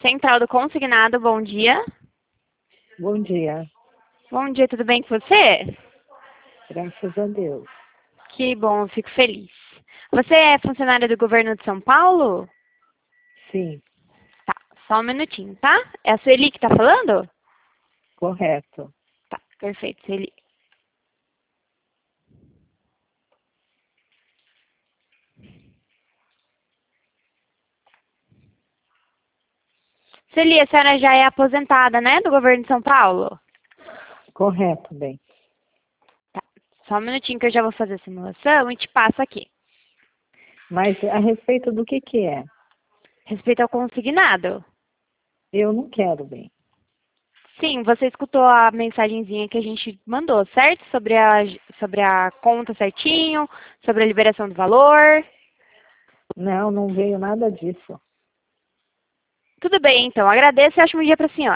Central do Consignado, bom dia. Bom dia, Bom dia, tudo bem com você? graças a Deus. Que bom, fico feliz. Você é funcionária do governo de São Paulo? Sim, Tá, só um minutinho, tá? É a Sueli que tá falando? correto. Tá, perfeito, Sueli. Sueli, a senhora já é aposentada, né, do governo de São Paulo? Correto, bem. Tá, só um minutinho que eu já vou fazer a simulação e te passo aqui. Mas a respeito do que é? Respeito ao consignado. Eu não quero, bem. Sim, você escutou a mensagenzinha que a gente mandou, certo? Sobre a conta certinho, sobre a liberação do valor. Não veio nada disso. Tudo bem, então. Agradeço e ótimo dia para a senhora.